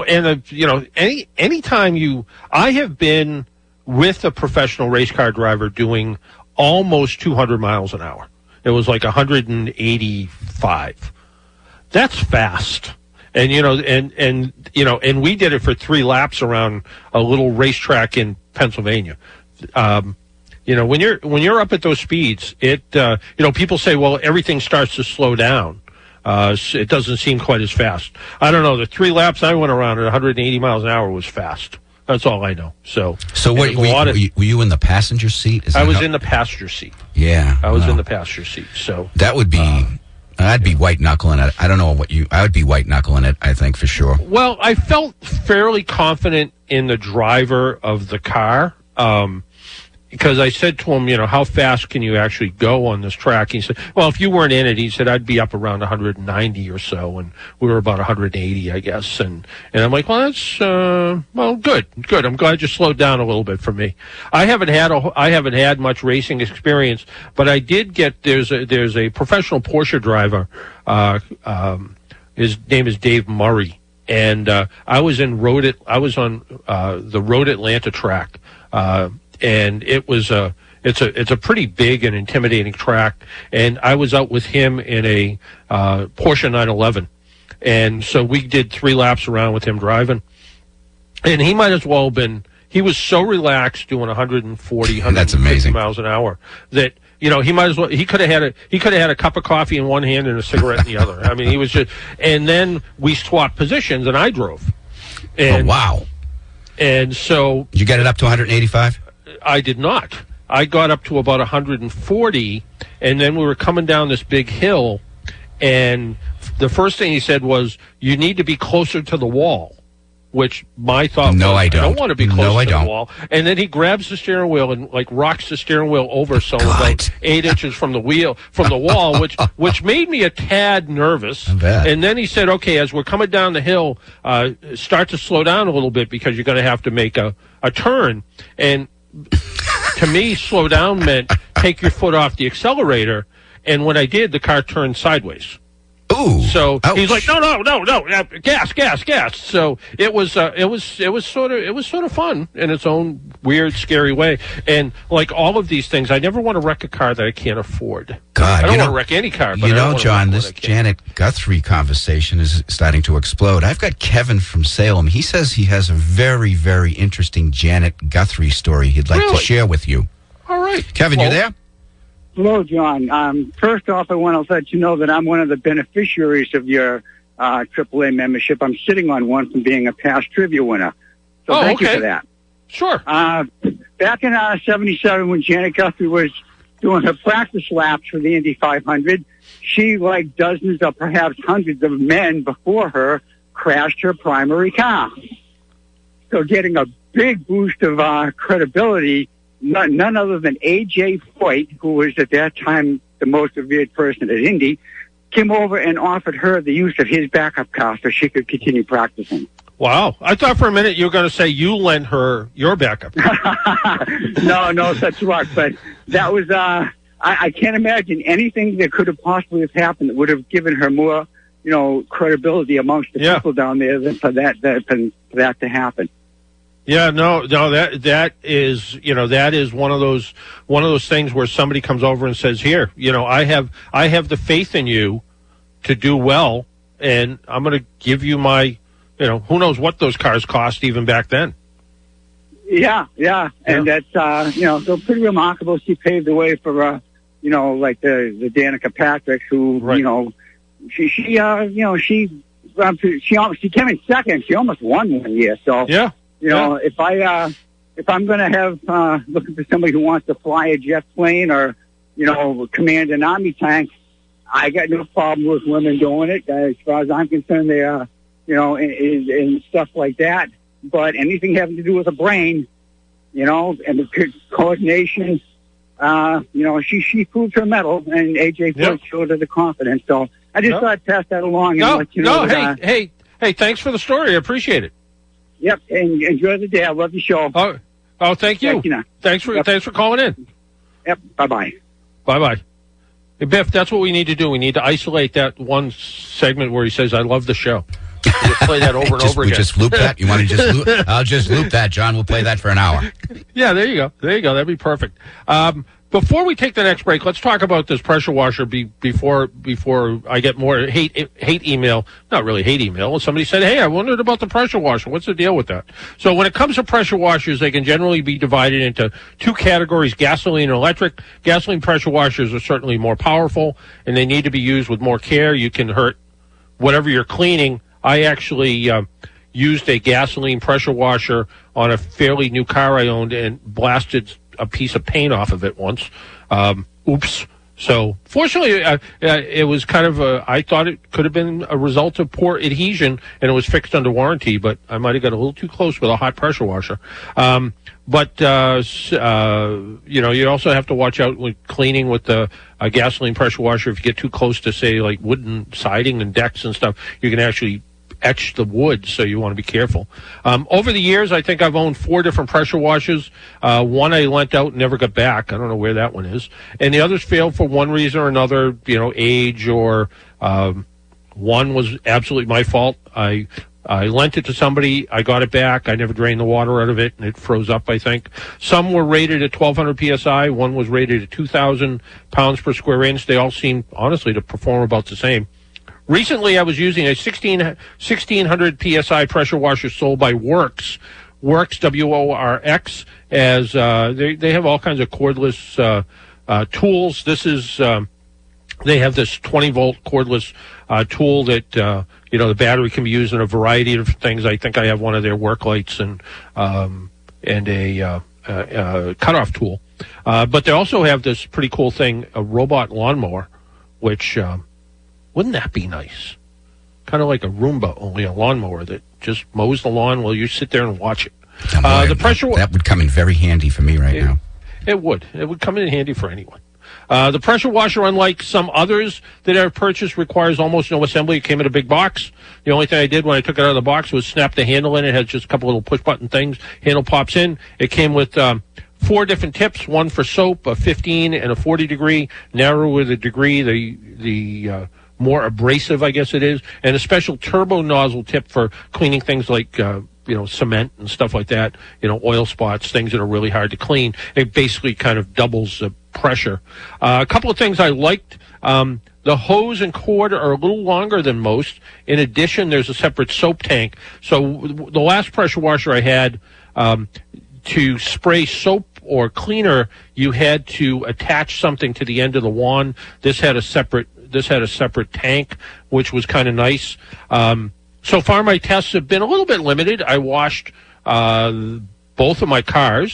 Anytime I have been with a professional race car driver doing almost 200 miles an hour. It was like 185. That's fast. And we did it for 3 laps around a little racetrack in Pennsylvania. When you're up at those speeds, people say, well, everything starts to slow down. It doesn't seem quite as fast. I don't know. The 3 laps I went around at 180 miles an hour was fast. That's all I know. So were you in the passenger seat? I was in the passenger seat. Yeah. I was in the passenger seat. So that would be... I'd be white knuckling it. I don't know I would be white knuckling it, I think, for sure. Well, I felt fairly confident in the driver of the car, because I said to him, how fast can you actually go on this track? He said, well, if you weren't in it, he said, I'd be up around 190 or so, and we were about 180, I guess. And I'm like, well, that's, good. I'm glad you slowed down a little bit for me. I haven't had much racing experience, but I did get, there's a professional Porsche driver, his name is Dave Murray, and, I was on the Road Atlanta track, and it's a pretty big and intimidating track. And I was out with him in a Porsche 911, and so we did 3 laps around with him driving. And he might as well have been. He was so relaxed doing 140, 150 miles an hour that he might as well. He could have had a cup of coffee in one hand and a cigarette in the other. I mean, he was just. And then we swapped positions, and I drove. And, wow! And so you get it up to 185. I did not. I got up to about 140, and then we were coming down this big hill, and the first thing he said was, you need to be closer to the wall, which my thought was, I don't want to be close to the wall. And then he grabs the steering wheel and rocks the steering wheel over about 8 inches from the wall, which made me a tad nervous. And then he said, okay, as we're coming down the hill, start to slow down a little bit because you're going to have to make a turn. And to me, slow down meant take your foot off the accelerator. And when I did, the car turned sideways. Ooh! So he's like, no, gas. So it was sort of fun in its own weird, scary way. And like all of these things, I never want to wreck a car that I can't afford. God, I don't want to wreck any car. But John, this Janet Guthrie conversation is starting to explode. I've got Kevin from Salem. He says he has a very, very interesting Janet Guthrie story he'd like to share with you. All right, Kevin, you there? Hello, John. First off, I want to let you know that I'm one of the beneficiaries of your AAA membership. I'm sitting on one from being a past trivia winner. So thank you for that. Sure. Back in 77, when Janet Guthrie was doing her practice laps for the Indy 500, she, like dozens of perhaps hundreds of men before her, crashed her primary car. So getting a big boost of credibility, none other than A.J. Foyt, who was at that time the most revered person at Indy, came over and offered her the use of his backup car so she could continue practicing. Wow. I thought for a minute you were going to say you lent her your backup. No such luck. But that was, I can't imagine anything that could have possibly have happened that would have given her more, credibility amongst the people down there than for that to happen. Yeah, no, that is, that is one of those things where somebody comes over and says, here, I have the faith in you to do well, and I'm going to give you my, who knows what those cars cost even back then. Yeah. And that's, so pretty remarkable. She paved the way for, like the Danica Patrick, who, she came in second. She almost won one year. So, if I'm going to have, looking for somebody who wants to fly a jet plane or, command an army tank, I got no problem with women doing it. As far as I'm concerned, they are, and stuff like that. But anything having to do with the brain, and the coordination, she proved her mettle, and A.J. Foyt showed her the confidence. So I just thought I'd pass that along and let you know. Hey, thanks for the story. I appreciate it. Yep, and enjoy the day. I love your show. Oh, thank you. Thanks for calling in. Yep, bye-bye. Bye-bye. Hey, Biff, that's what we need to do. We need to isolate that one segment where he says, I love the show. We'll play that over and over again. We just loop that? You want to just loop? I'll just loop that, John. We'll play that for an hour. Yeah, there you go. That'd be perfect. Before we take the next break, let's talk about this pressure washer before I get more hate email. Not really hate email. Somebody said, hey, I wondered about the pressure washer. What's the deal with that? So when it comes to pressure washers, they can generally be divided into two categories, gasoline and electric. Gasoline pressure washers are certainly more powerful, and they need to be used with more care. You can hurt whatever you're cleaning. I actually used a gasoline pressure washer on a fairly new car I owned and blasted a piece of paint off of it once. Oops. So fortunately, it was kind of I thought it could have been a result of poor adhesion, and it was fixed under warranty, but I might have got a little too close with a hot pressure washer. But you also have to watch out with cleaning with a gasoline pressure washer. If you get too close to, say, like wooden siding and decks and stuff, you can actually etch the wood, so you want to be careful. Over the years, I think I've owned 4 different pressure washers. One I lent out and never got back. I don't know where that one is. And the others failed for one reason or another, age, or one was absolutely my fault. I lent it to somebody. I got it back. I never drained the water out of it, and it froze up, I think. Some were rated at 1,200 PSI. One was rated at 2,000 pounds per square inch. They all seemed, honestly, to perform about the same. Recently, I was using a 1,600 PSI pressure washer sold by Works, WORX, as they have all kinds of cordless tools. This is they have this 20-volt cordless tool that the battery can be used in a variety of things. I think I have one of their work lights and a cutoff tool. But they also have this pretty cool thing, a robot lawnmower, which wouldn't that be nice? Kind of like a Roomba, only a lawnmower that just mows the lawn while you sit there and watch it. The pressure that would come in very handy for me right now. It would. It would come in handy for anyone. The pressure washer, unlike some others that I've purchased, requires almost no assembly. It came in a big box. The only thing I did when I took it out of the box was snap the handle in. It has just a couple little push-button things. Handle pops in. It came with 4 different tips, one for soap, a 15 and a 40 degree. Narrower the degree, the more abrasive, I guess it is, and a special turbo nozzle tip for cleaning things like, cement and stuff like that, oil spots, things that are really hard to clean. It basically kind of doubles the pressure. A couple of things I liked. The hose and cord are a little longer than most. In addition, there's a separate soap tank. So the last pressure washer I had, to spray soap or cleaner, you had to attach something to the end of the wand. This had a separate tank, which was kind of nice. So far, my tests have been a little bit limited. I washed both of my cars.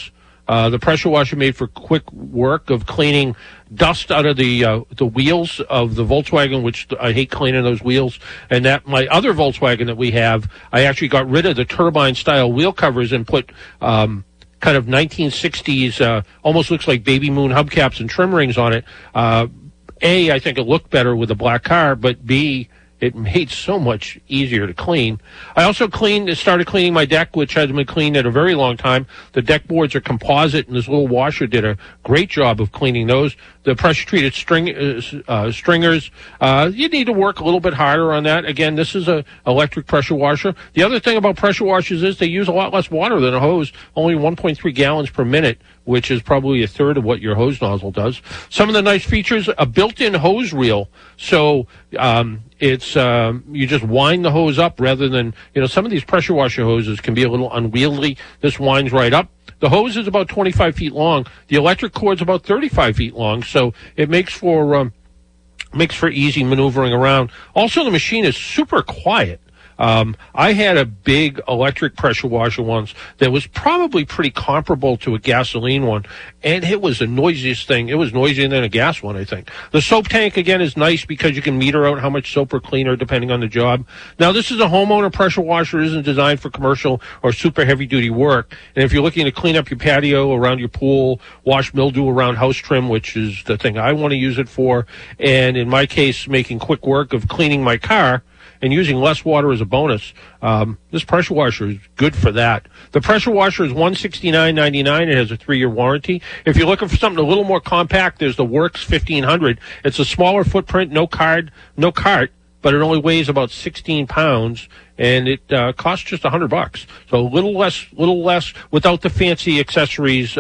The pressure washer made for quick work of cleaning dust out of the wheels of the Volkswagen, which I hate cleaning those wheels. And that my other Volkswagen that we have, I actually got rid of the turbine-style wheel covers and put kind of 1960s, almost looks like Baby Moon hubcaps and trim rings on it. A, I think it looked better with a black car, but B, it made so much easier to clean. I also started cleaning my deck, which hasn't been cleaned in a very long time. The deck boards are composite, and this little washer did a great job of cleaning those. The pressure-treated stringers, you need to work a little bit harder on that. Again, this is a electric pressure washer. The other thing about pressure washers is they use a lot less water than a hose, only 1.3 gallons per minute, which is probably a third of what your hose nozzle does. Some of the nice features, a built-in hose reel. So it's you just wind the hose up rather than, some of these pressure washer hoses can be a little unwieldy. This winds right up. The hose is about 25 feet long. The electric cord's about 35 feet long, so it makes for easy maneuvering around. Also, the machine is super quiet. I had a big electric pressure washer once that was probably pretty comparable to a gasoline one, and it was the noisiest thing. It was noisier than a gas one, I think. The soap tank, again, is nice because you can meter out how much soap or cleaner depending on the job. Now, this is a homeowner pressure washer. It isn't designed for commercial or super heavy-duty work. And if you're looking to clean up your patio, around your pool, wash mildew around house trim, which is the thing I want to use it for, and in my case, making quick work of cleaning my car, and using less water as a bonus, this pressure washer is good for that. The pressure washer is $169.99. It has a 3-year warranty. If you're looking for something a little more compact, there's the Works 1500. It's a smaller footprint, no cart, but it only weighs about 16 pounds, and it costs just $100. So a little less without the fancy accessories.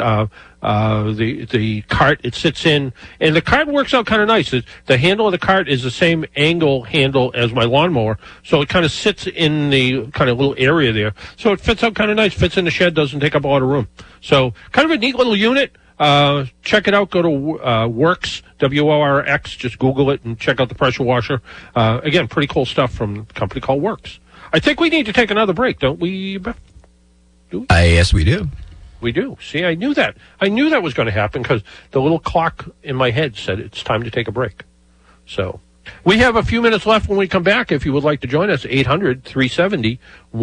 The cart it sits in, and the cart works out kind of nice. The handle of the cart is the same angle handle as my lawnmower, so it kind of sits in the kind of little area there. So it fits out kind of nice, fits in the shed, doesn't take up a lot of room. So kind of a neat little unit. Check it out. Go to Works, W-O-R-X. Just Google it and check out the pressure washer. Again, pretty cool stuff from a company called Works. I think we need to take another break, don't we, Beth? Yes, we do. We do. See, I knew that. I knew that was going to happen because the little clock in my head said it's time to take a break. So we have a few minutes left when we come back. If you would like to join us, 800-370-1049,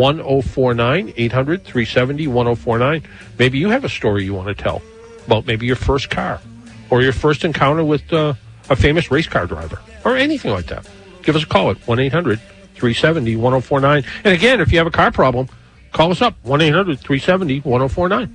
800-370-1049. Maybe you have a story you want to tell about maybe your first car or your first encounter with a famous race car driver or anything like that. Give us a call at 1-800-370-1049. And again, if you have a car problem, call us up, 1-800-370-1049.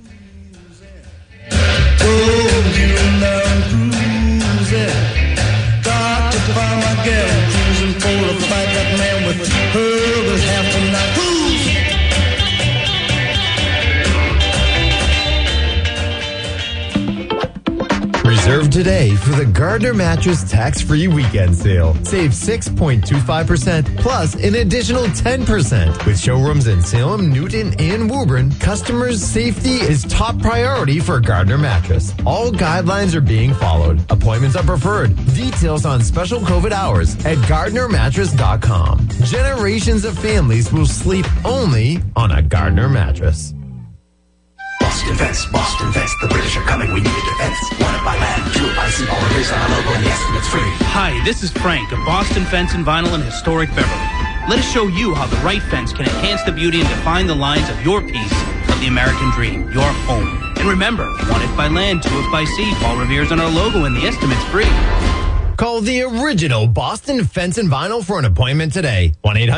Reserve today for the Gardner Mattress tax-free weekend sale. Save 6.25% plus an additional 10%. With showrooms in Salem, Newton, and Woburn, customers' safety is top priority for Gardner Mattress. All guidelines are being followed. Appointments are preferred. Details on special COVID hours at GardnerMattress.com. Generations of families will sleep only on a Gardner mattress. Boston Fence, the British are coming, we need a defense. Want it by land, true by sea, all the on our logo, and the estimate's free. Hi, this is Frank of Boston Fence and Vinyl in historic Beverly. Let us show you how the right fence can enhance the beauty and define the lines of your piece of the American dream, your home. And remember, want it by land, two if by sea, Paul Revere's on our logo, and the estimate's free. Call the original Boston Fence and Vinyl for an appointment today.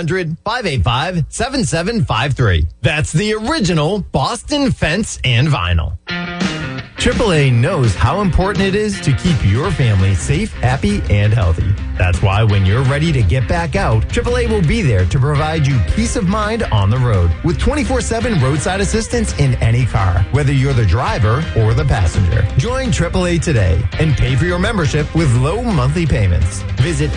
1-800-585-7753. That's the original Boston Fence and Vinyl. AAA knows how important it is to keep your family safe, happy, and healthy. That's why when you're ready to get back out, AAA will be there to provide you peace of mind on the road with 24/7 roadside assistance in any car, whether you're the driver or the passenger. Join AAA today and pay for your membership with low monthly payments. Visit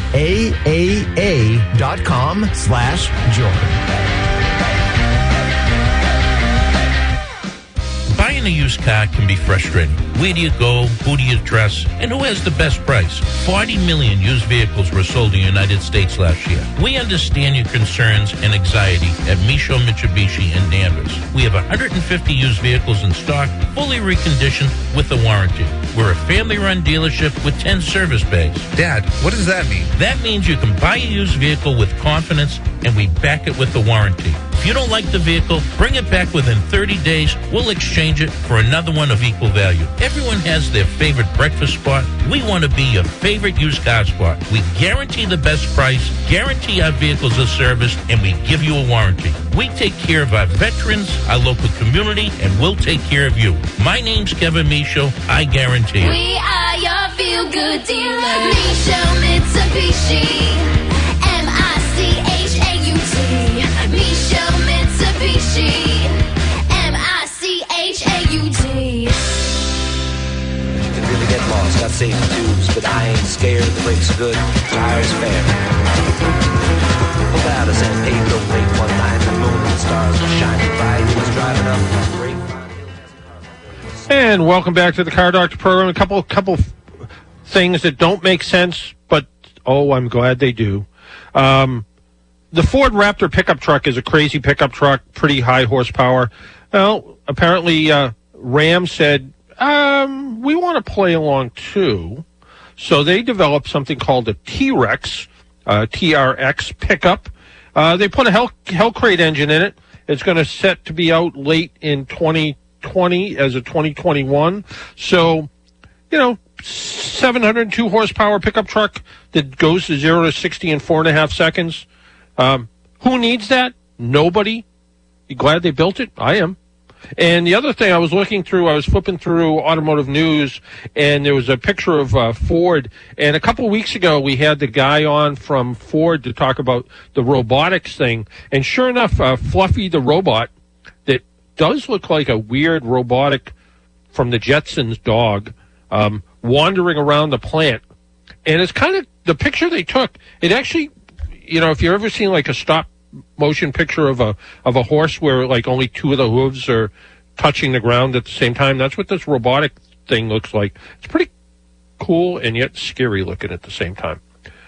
AAA.com/join. Buying Buying a used car can be frustrating. Where do you go? Who do you trust? And who has the best price? 40 million used vehicles were sold in the United States last year. We understand your concerns and anxiety at Micho Mitsubishi in Danvers. We have 150 used vehicles in stock, fully reconditioned with a warranty. We're a family-run dealership with 10 service bays. Dad, what does that mean? That means you can buy a used vehicle with confidence, and we back it with a warranty. If you don't like the vehicle, bring it back within 30 days. We'll exchange it for another one of equal value. Everyone has their favorite breakfast spot. We want to be your favorite used car spot. We guarantee the best price, guarantee our vehicles are serviced, and we give you a warranty. We take care of our veterans, our local community, and we'll take care of you. My name's Kevin Micho. I guarantee it. We are your feel-good dealer. Micho Mitsubishi. M-I-C-H-A-U-T. Micho Mitsubishi. M-I-C-H-A-U-T. You can really get lost. Got safety tubes, but I ain't scared. The brakes are good. Tires fair. Pulled out of San Pedro late one night. The moon and stars were shining bright. He was driving up great. And welcome back to the Car Doctor program. A couple things that don't make sense, but I'm glad they do. The Ford Raptor pickup truck is a crazy pickup truck, pretty high horsepower. Well, apparently Ram said, we want to play along too. So they developed something called a T-Rex, TRX pickup. They put a Hellcrate engine in it. It's going to set to be out late in 2020 as a 2021. So, 702 horsepower pickup truck that goes to 0 to 60 in 4.5 seconds. Who needs that? Nobody. You glad they built it? I am. And the other thing I was flipping through automotive news, and there was a picture of Ford. And a couple of weeks ago, we had the guy on from Ford to talk about the robotics thing. And sure enough, Fluffy the robot, that does look like a weird robotic from the Jetsons dog, wandering around the plant. And it's kind of the picture they took. It actually, if you've ever seen like a stop motion picture of a horse where like only two of the hooves are touching the ground at the same time, that's what this robotic thing looks like. It's pretty cool and yet scary looking at the same time.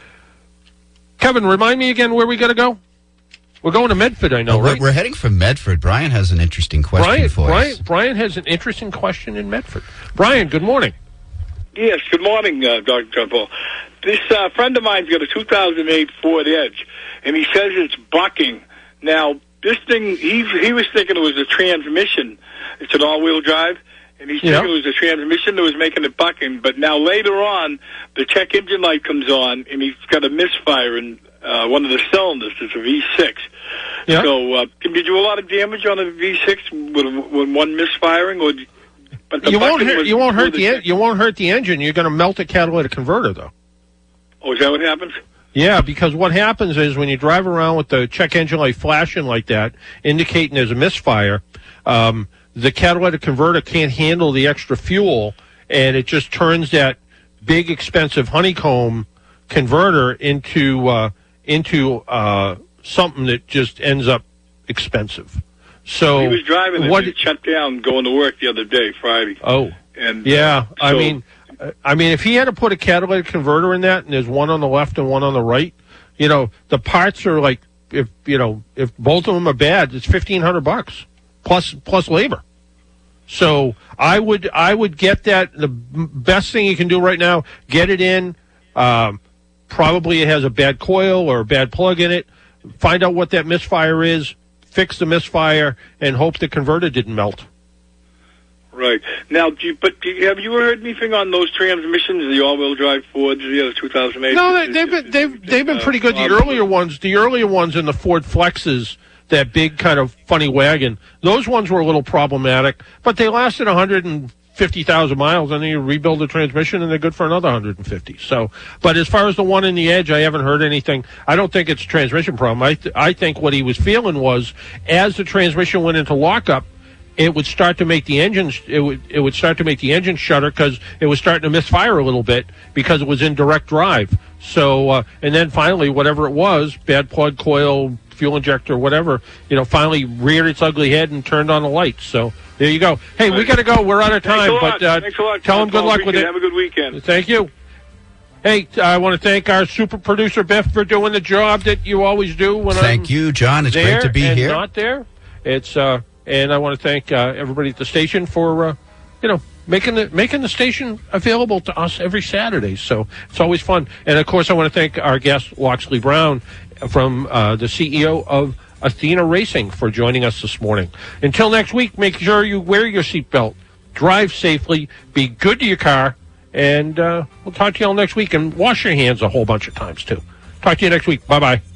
Kevin, remind me again where we got to go. We're going to Medford, I know, right? We're heading from Medford. Brian has an interesting question for us. Brian has an interesting question in Medford. Brian, good morning. Yes, good morning, Dr. John Paul. This friend of mine's got a 2008 Ford Edge, and he says it's bucking. Now, this thing, he was thinking it was a transmission. It's an all-wheel drive, and he's thinking it was a transmission that was making it bucking. But now later on, the check engine light comes on, and he's got a misfire in one of the cylinders. It's a V6. Yeah. So can you do a lot of damage on a V6 with one misfiring? Or, but you won't hurt the engine. You're going to melt a catalytic converter, though. Oh, is that what happens? Yeah, because what happens is when you drive around with the check engine light flashing like that, indicating there's a misfire, the catalytic converter can't handle the extra fuel, and it just turns that big, expensive honeycomb converter into something that just ends up expensive. So he was driving and it shut down going to work the other day, Friday. Oh, and yeah. So, I mean, if he had to put a catalytic converter in that, and there's one on the left and one on the right, the parts are like, if both of them are bad, it's $1,500 plus labor. So I would get that. The best thing you can do right now, get it in. Probably it has a bad coil or a bad plug in it. Find out what that misfire is, fix the misfire, and hope the converter didn't melt. Right. Now, have you heard anything on those transmissions, the all-wheel drive Fords, the 2008? No, they've been pretty good. The earlier ones in the Ford Flexes, that big kind of funny wagon, those ones were a little problematic, but they lasted 150,000 miles, and then you rebuild the transmission, and they're good for another 150. So, but as far as the one in the Edge, I haven't heard anything. I don't think it's a transmission problem. I think what he was feeling was, as the transmission went into lockup, it would start to make the engine. It would start to make the engine shudder because it was starting to misfire a little bit because it was in direct drive. So and then finally, whatever it was, bad plug, coil, fuel injector, whatever, finally reared its ugly head and turned on the lights. So There you go. Hey, we got to go. We're out of time. Thanks a lot. Tell them good luck with it. Have a good weekend. Thank you. Hey, I want to thank our super producer, Biff, for doing the job that you always do when Thank you, John. It's great to be and here. not there. It's and I want to thank everybody at the station for making the station available to us every Saturday. So it's always fun. And of course, I want to thank our guest Loxley Brown from the CEO of Athena Racing for joining us this morning. Until next week, make sure you wear your seatbelt, drive safely, be good to your car, and we'll talk to you all next week. And wash your hands a whole bunch of times too. Talk to you next week. Bye bye.